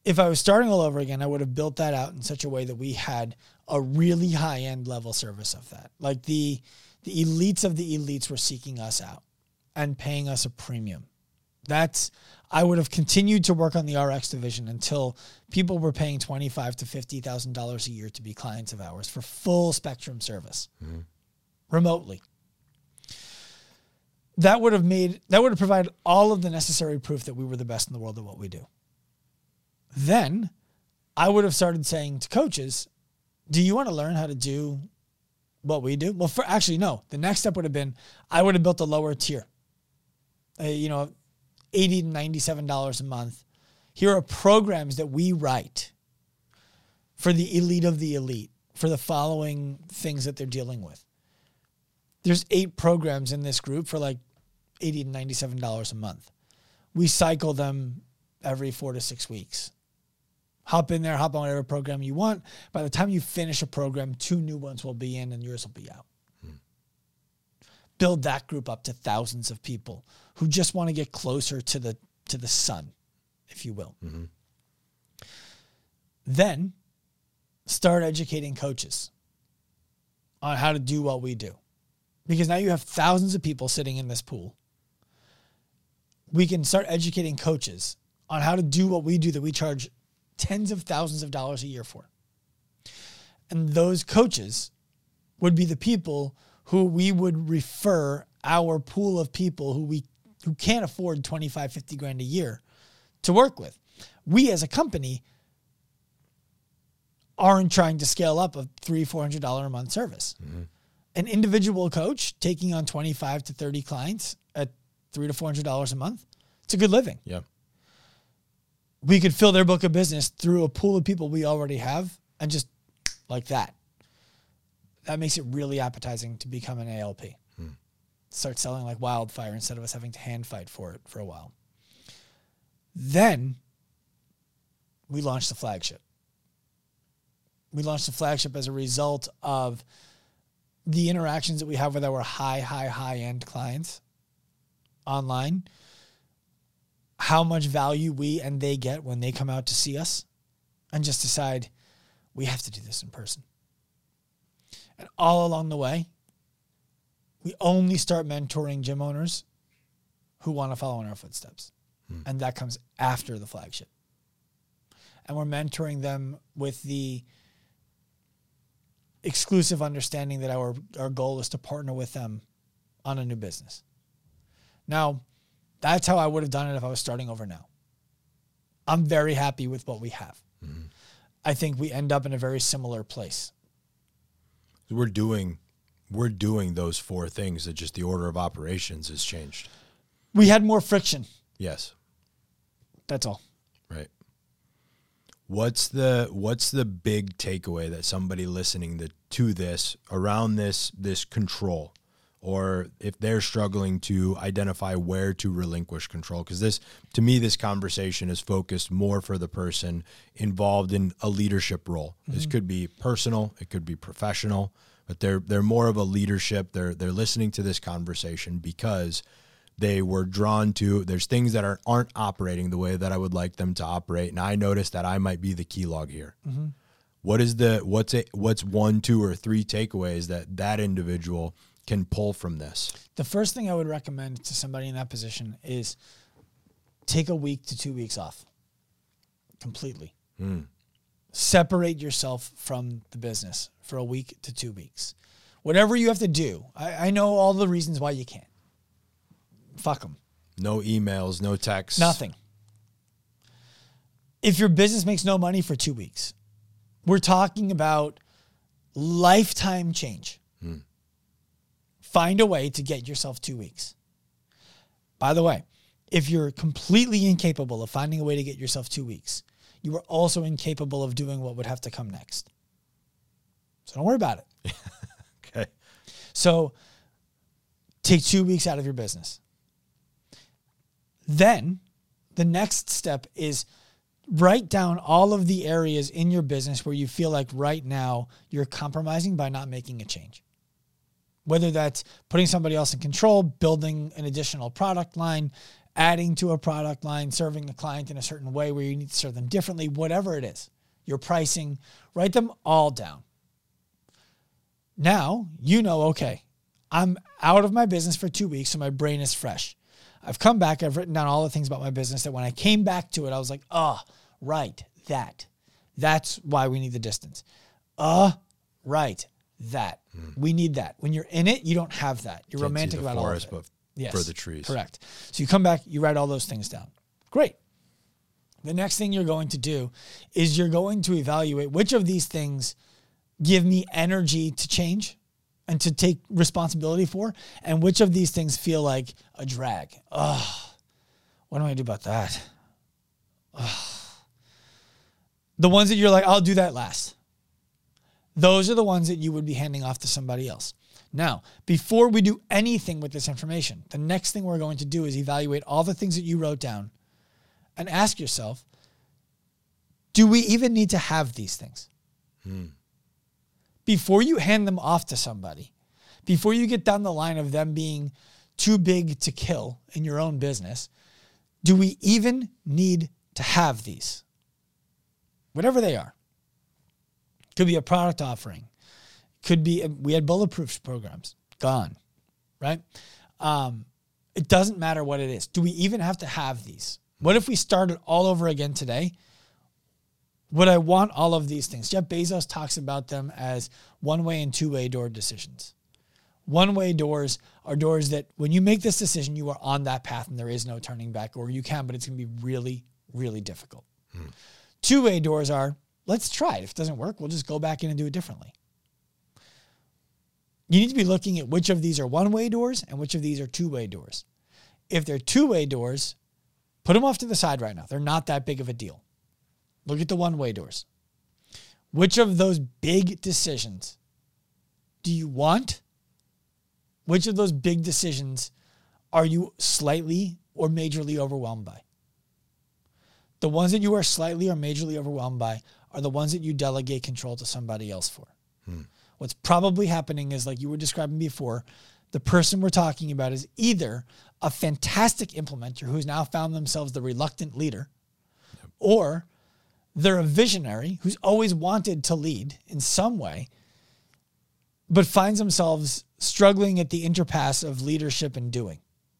if I was starting all over again, I would have built that out in such a way that we had a really high-end level service of that. Like the the elites of the elites were seeking us out and paying us a premium. That's, I would have continued to work on the R X division until people were paying twenty-five thousand to fifty thousand dollars a year to be clients of ours for full spectrum service, mm-hmm. remotely. That would have made, that would have provided all of the necessary proof that we were the best in the world at what we do. Then I would have started saying to coaches, do you want to learn how to do what we do? Well, for actually, no. The next step would have been, I would have built a lower tier, uh, you know, eighty to ninety-seven dollars a month. Here are programs that we write for the elite of the elite, for the following things that they're dealing with. There's eight programs in this group for like eighty to ninety-seven dollars a month. We cycle them every four to six weeks. Hop in there, hop on whatever program you want. By the time you finish a program, two new ones will be in and yours will be out. Hmm. Build that group up to thousands of people who just want to get closer to the to the sun, if you will. Mm-hmm. Then start educating coaches on how to do what we do. Because now you have thousands of people sitting in this pool. We can start educating coaches on how to do what we do that we charge tens of thousands of dollars a year for. And those coaches would be the people who we would refer our pool of people who we who can't afford twenty-five, fifty grand a year to work with. We as a company aren't trying to scale up a three, four hundred dollars a month service. Mm-hmm. An individual coach taking on twenty-five to thirty clients at three to four hundred dollars a month, it's a good living. Yeah. We could fill their book of business through a pool of people we already have and just like that. That makes it really appetizing to become an A L P. Hmm. Start selling like wildfire instead of us having to hand fight for it for a while. Then we launched the flagship. We launched the flagship as a result of the interactions that we have with our high, high, high-end clients online, how much value we and they get when they come out to see us, and just decide we have to do this in person. And all along the way, we only start mentoring gym owners who want to follow in our footsteps. Hmm. And that comes after the flagship. And we're mentoring them with the exclusive understanding that our, our goal is to partner with them on a new business. Now, that's how I would have done it if I was starting over now. I'm very happy with what we have. Mm-hmm. I think we end up in a very similar place. We're doing, we're doing those four things that just the order of operations has changed. We had more friction. Yes. That's all. Right. What's the what's the big takeaway that somebody listening to, to this around this this control, or if they're struggling to identify where to relinquish control? Because this, to me, this conversation is focused more for the person involved in a leadership role. Mm-hmm. This could be personal, it could be professional, but they're they're more of a leadership. They're they're listening to this conversation because they were drawn to, there's things that are, aren't operating the way that I would like them to operate. And I noticed that I might be the key log here. Mm-hmm. What is the, what's it, what's one, two, or three takeaways that that individual can pull from this? The first thing I would recommend to somebody in that position is take a week to two weeks off completely. Mm. Separate yourself from the business for a week to two weeks. Whatever you have to do. I, I know all the reasons why you can't. Fuck them. No emails, no texts. Nothing. If your business makes no money for two weeks, we're talking about lifetime change. Hmm. Find a way to get yourself two weeks. By the way, if you're completely incapable of finding a way to get yourself two weeks, you are also incapable of doing what would have to come next. So don't worry about it. Okay. So take two weeks out of your business. Then the next step is write down all of the areas in your business where you feel like right now you're compromising by not making a change. Whether that's putting somebody else in control, building an additional product line, adding to a product line, serving a client in a certain way where you need to serve them differently, whatever it is, your pricing, write them all down. Now, you know, okay, I'm out of my business for two weeks, so my brain is fresh. I've come back, I've written down all the things about my business that when I came back to it, I was like, oh, right, that. That's why we need the distance. Uh, right, that. Mm. We need that. When you're in it, you don't have that. You're Can't romantic about forest, all of it. But yes, for the trees. Correct. So you come back, you write all those things down. Great. The next thing you're going to do is you're going to evaluate which of these things give me energy to change and to take responsibility for, and which of these things feel like a drag. Oh, what do I do about that? Oh. The ones that you're like, I'll do that last. Those are the ones that you would be handing off to somebody else. Now, before we do anything with this information, the next thing we're going to do is evaluate all the things that you wrote down and ask yourself, do we even need to have these things? Hmm. Before you hand them off to somebody, before you get down the line of them being too big to kill in your own business, do we even need to have these? Whatever they are. Could be a product offering. Could be, we had bulletproof programs. Gone. Right? Um, it doesn't matter what it is. Do we even have to have these? What if we started all over again today? Would I want all of these things? Jeff Bezos talks about them as one-way and two-way door decisions. One-way doors are doors that when you make this decision, you are on that path and there is no turning back, or you can, but it's going to be really, really difficult. Hmm. Two-way doors are, let's try it. If it doesn't work, we'll just go back in and do it differently. You need to be looking at which of these are one-way doors and which of these are two-way doors. If they're two-way doors, put them off to the side right now. They're not that big of a deal. Look at the one-way doors. Which of those big decisions do you want? Which of those big decisions are you slightly or majorly overwhelmed by? The ones that you are slightly or majorly overwhelmed by are the ones that you delegate control to somebody else for. Hmm. What's probably happening is, like you were describing before, the person we're talking about is either a fantastic implementer who's now found themselves the reluctant leader, yep, or they're a visionary who's always wanted to lead in some way, but finds themselves struggling at the interpass of leadership and doing.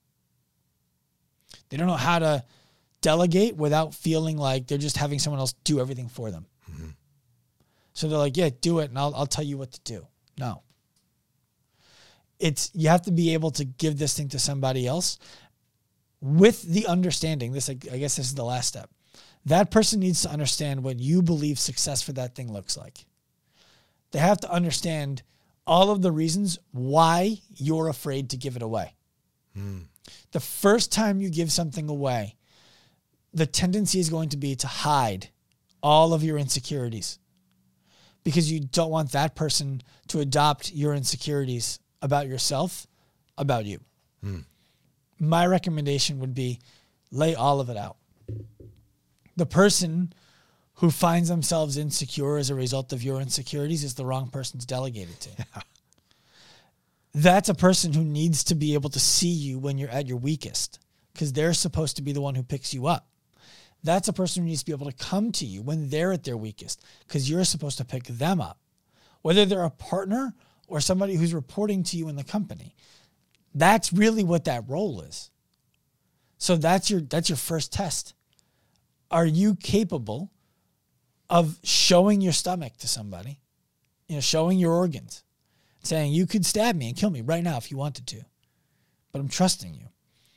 They don't know how to delegate without feeling like they're just having someone else do everything for them. Mm-hmm. So they're like, yeah, do it, and I'll I'll tell you what to do. No. It's, you have to be able to give this thing to somebody else with the understanding, this, I guess this is the last step. That person needs to understand what you believe success for that thing looks like. They have to understand all of the reasons why you're afraid to give it away. Mm. The first time you give something away, the tendency is going to be to hide all of your insecurities because you don't want that person to adopt your insecurities about yourself, about you. Mm. My recommendation would be lay all of it out. The person who finds themselves insecure as a result of your insecurities is the wrong person to delegate it to. Yeah. That's a person who needs to be able to see you when you're at your weakest, because they're supposed to be the one who picks you up. That's a person who needs to be able to come to you when they're at their weakest, because you're supposed to pick them up. Whether they're a partner or somebody who's reporting to you in the company, that's really what that role is. So that's your that's your first test. Are you capable of showing your stomach to somebody, you know, showing your organs, saying you could stab me and kill me right now if you wanted to, but I'm trusting you?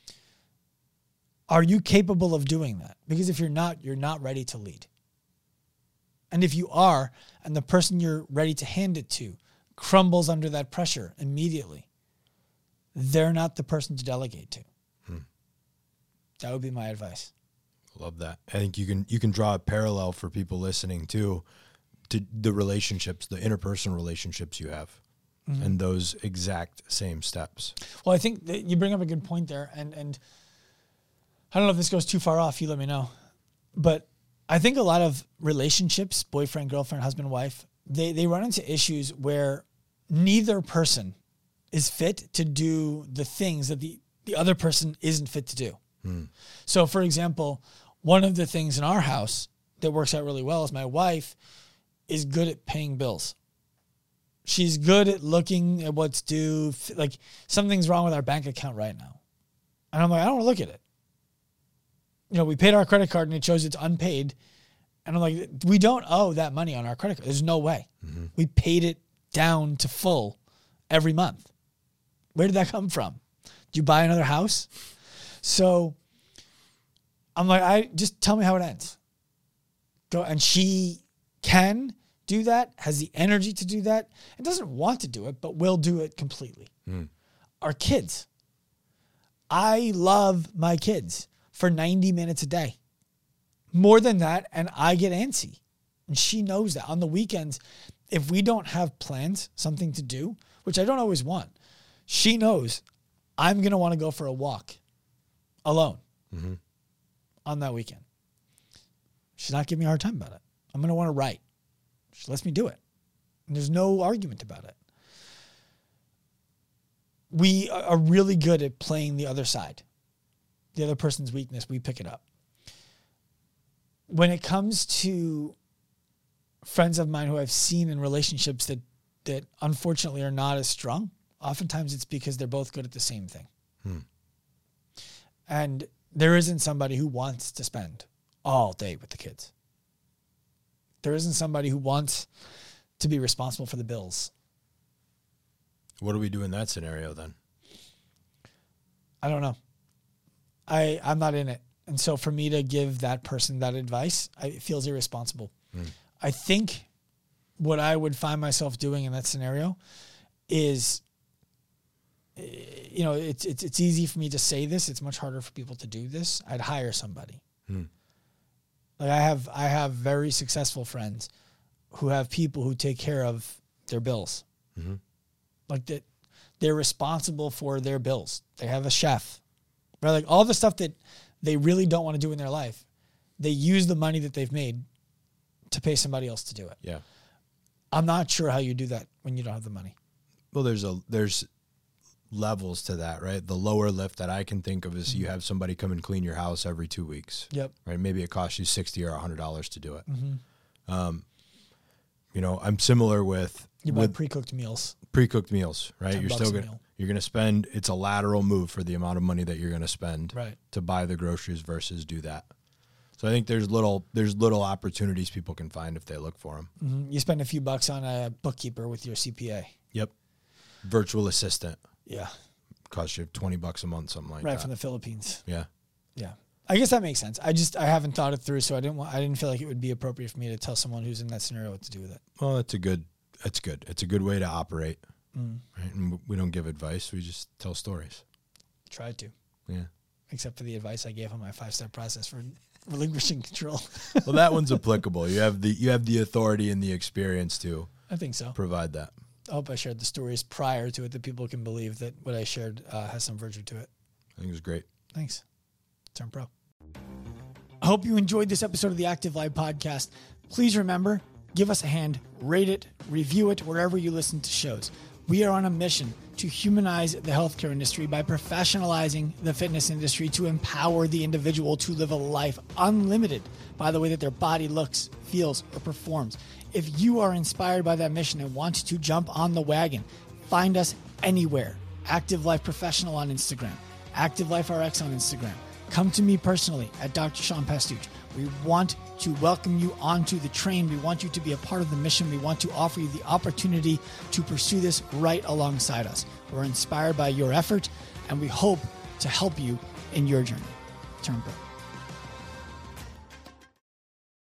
Are you capable of doing that? Because if you're not, you're not ready to lead. And if you are, and the person you're ready to hand it to crumbles under that pressure immediately, they're not the person to delegate to. Hmm. That would be my advice. Love that. I think you can you can draw a parallel for people listening too, to the relationships, the interpersonal relationships you have, mm-hmm, and those exact same steps. Well, I think that you bring up a good point there, and and I don't know if this goes too far off. You let me know, but I think a lot of relationships, boyfriend, girlfriend, husband, wife, they they run into issues where neither person is fit to do the things that the the other person isn't fit to do. Hmm. So, for example, one of the things in our house that works out really well is my wife is good at paying bills. She's good at looking at what's due. Like, something's wrong with our bank account right now. And I'm like, I don't want to look at it. You know, we paid our credit card and it shows it's unpaid. And I'm like, we don't owe that money on our credit card. There's no way. Mm-hmm. We paid it down to full every month. Where did that come from? Did you buy another house? So I'm like, I just tell me how it ends. Go. And she can do that, has the energy to do that, and doesn't want to do it, but will do it completely. Mm. Our kids. I love my kids for ninety minutes a day. More than that, and I get antsy. And she knows that. On the weekends, if we don't have plans, something to do, which I don't always want, she knows I'm going to want to go for a walk alone mm-hmm. on that weekend. She's not giving me a hard time about it. I'm going to want to write. She lets me do it. And there's no argument about it. We are really good at playing the other side. The other person's weakness, we pick it up. When it comes to friends of mine who I've seen in relationships that, that unfortunately are not as strong, oftentimes it's because they're both good at the same thing. Hmm. And there isn't somebody who wants to spend all day with the kids. There isn't somebody who wants to be responsible for the bills. What do we do in that scenario then? I don't know. I, I'm not in it. And so for me to give that person that advice, I, it feels irresponsible. Mm. I think what I would find myself doing in that scenario is, you know, it's it's it's easy for me to say this. It's much harder for people to do this. I'd hire somebody. Mm. Like I have I have very successful friends who have people who take care of their bills. Mm-hmm. Like that, they're responsible for their bills. They have a chef, right? Like all the stuff that they really don't want to do in their life, they use the money that they've made to pay somebody else to do it. Yeah. I'm not sure how you do that when you don't have the money. Well, there's a, there's levels to that, right? The lower lift that I can think of is mm-hmm. you have somebody come and clean your house every two weeks. Yep. Right. Maybe it costs you sixty or a hundred dollars to do it. Mm-hmm. Um, you know, I'm similar with, you buy with pre-cooked meals, pre-cooked meals, right? You're still going to, you're going to spend, it's a lateral move for the amount of money that you're going to spend right. to buy the groceries versus do that. So I think there's little, there's little opportunities people can find if they look for them. Mm-hmm. You spend a few bucks on a bookkeeper with your C P A. Yep. Virtual assistant. Yeah. Costs you twenty bucks a month, something like right, that. Right, from the Philippines. Yeah. Yeah. I guess that makes sense. I just, I haven't thought it through, so I didn't want, I didn't feel like it would be appropriate for me to tell someone who's in that scenario what to do with it. Well, that's a good, that's good. It's a good way to operate. Mm. Right? And we don't give advice. We just tell stories. Tried to. Yeah. Except for the advice I gave on my five-step process for relinquishing control. Well, that one's applicable. You have the, you have the authority and the experience to I think so. provide that. I hope I shared the stories prior to it that people can believe that what I shared uh, has some virtue to it. I think it was great. Thanks. Turn pro. I hope you enjoyed this episode of the Active Life Podcast. Please remember, give us a hand, rate it, review it wherever you listen to shows. We are on a mission to humanize the healthcare industry by professionalizing the fitness industry to empower the individual to live a life unlimited by the way that their body looks, feels, or performs. If you are inspired by that mission and want to jump on the wagon, find us anywhere. Active Life Professional on Instagram, Active Life R X on Instagram. Come to me personally at Doctor Sean Pastuch. We want to welcome you onto the train. We want you to be a part of the mission. We want to offer you the opportunity to pursue this right alongside us. We're inspired by your effort, and we hope to help you in your journey. Turn pro.